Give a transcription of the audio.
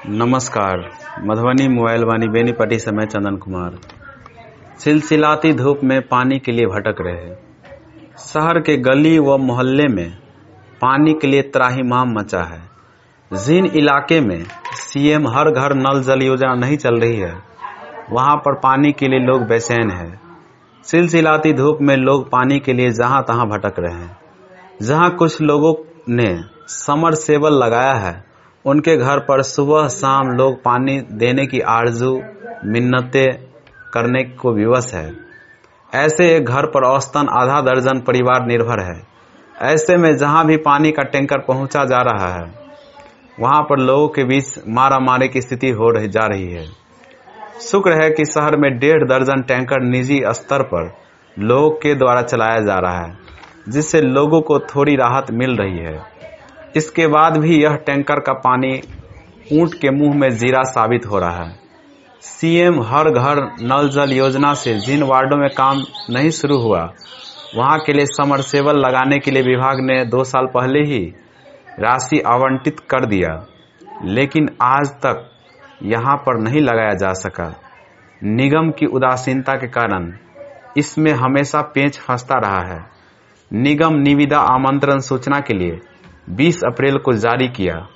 नमस्कार। मधुबनी मोबाइल वानी बेनीपट्टी से मैं चंदन कुमार। चिलचिलाती धूप में पानी के लिए भटक रहे। शहर के गली व मोहल्ले में पानी के लिए त्राहिमाम मचा है। जिन इलाके में सीएम हर घर नल जल योजना नहीं चल रही है, वहां पर पानी के लिए लोग बेचैन है। चिलचिलाती धूप में लोग पानी के लिए जहां तहां भटक रहे हैं। जहां कुछ लोगों ने समरसेबल लगाया है, उनके घर पर सुबह शाम लोग पानी देने की आरजू मिन्नतें करने को विवश है। ऐसे एक घर पर औसतन आधा दर्जन परिवार निर्भर है। ऐसे में जहां भी पानी का टैंकर पहुंचा जा रहा है, वहां पर लोगों के बीच मारामारी की स्थिति जा रही है। शुक्र है कि शहर में 1.5 दर्जन टैंकर निजी स्तर पर लोगों के द्वारा चलाया जा रहा है, जिससे लोगों को थोड़ी राहत मिल रही है। इसके बाद भी यह टैंकर का पानी ऊंट के मुंह में जीरा साबित हो रहा है। सीएम हर घर नल जल योजना से जिन वार्डों में काम नहीं शुरू हुआ, वहां के लिए समरसेबल लगाने के लिए विभाग ने 2 साल पहले ही राशि आवंटित कर दिया, लेकिन आज तक यहां पर नहीं लगाया जा सका। निगम की उदासीनता के कारण इसमें हमेशा पेच फंसता रहा है। निगम निविदा आमंत्रण सूचना के लिए 20 अप्रैल को जारी किया,